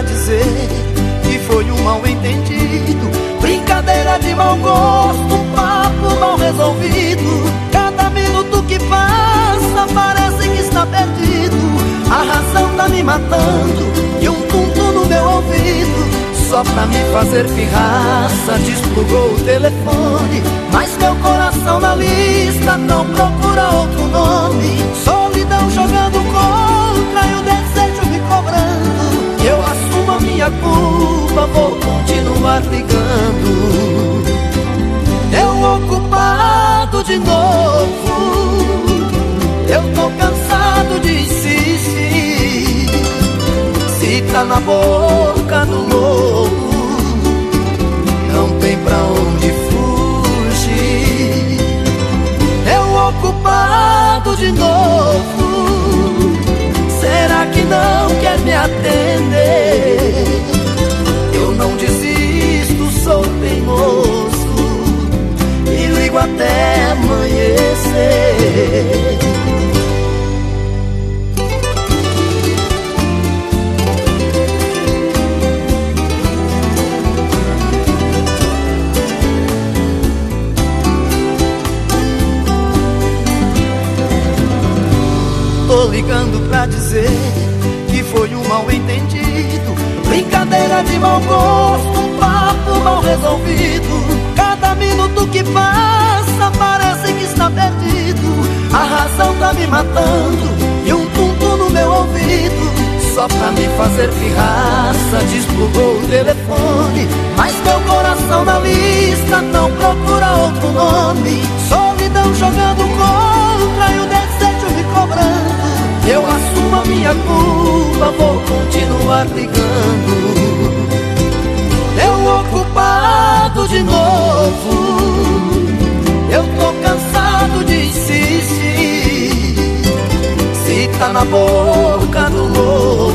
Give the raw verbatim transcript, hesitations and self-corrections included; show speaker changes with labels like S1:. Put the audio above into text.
S1: pra dizer que foi um mal entendido, brincadeira de mau gosto, um papo mal resolvido. Cada minuto que passa parece que está perdido. A razão tá me matando e um tum-tum no meu ouvido. Só pra me fazer pirraça desplugou o telefone, mas meu coração na lista não procura outro nome. Solidão jogando contra e o desejo me cobrando. Eu assumo a minha culpa, vou continuar ligando. Eu ocupado de novo, eu tô cansado de insistir. Se tá na boca do lobo, não tem pra onde fugir. Eu ocupado de novo, será que não quer me atender? Eu não desisto, sou teimoso e ligo até amanhecer. Tô ligando pra dizer que foi um mal entendido, brincadeira de mau gosto, um papo mal resolvido. Cada minuto que passa parece que está perdido. A razão tá me matando e um tum-tum no meu ouvido. Só pra me fazer pirraça desplugou o telefone, mas meu coração na lista não procura outro nome. Solidão jogando contra e o desejo me cobrando. Eu assumo a minha culpa, vou continuar ligando. Eu ocupado de novo, eu tô cansado de insistir. Se tá na boca do lobo,